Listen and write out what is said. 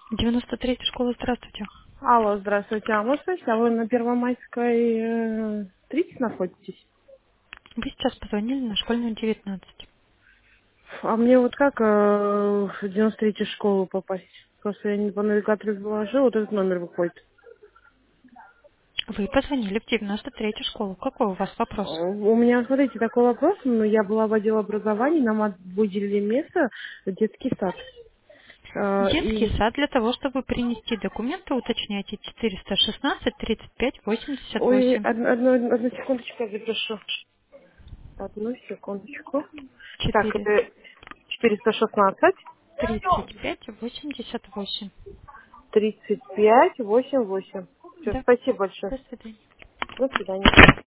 93-я школа, здравствуйте. Алло, здравствуйте. А можно спросить, а вы на Первомайской 30 находитесь? Вы сейчас позвонили на школьную 19. А мне вот как в 93-ю школу попасть? Просто я не по навигатору заложила, вот этот номер выходит. Вы позвонили в 93-ю школу. Какой у вас вопрос? У меня, смотрите, такой вопрос. Ну, я была в отделе образования, нам выделили место в детский сад. Детский И, сад для того, чтобы принести документы, уточняйте 416 35 ой, 88. одну секундочку я запишу. Одну секундочку. Так, 4 это 416 35 88. 35 88. Все, Да. спасибо большое. До свидания. До свидания.